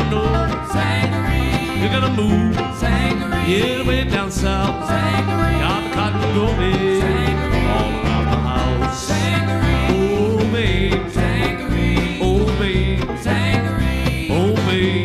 know. Sangaree. You're gonna move. Sangaree. Yeah, way down south. Sangaree. Got the cotton growing. Sangaree.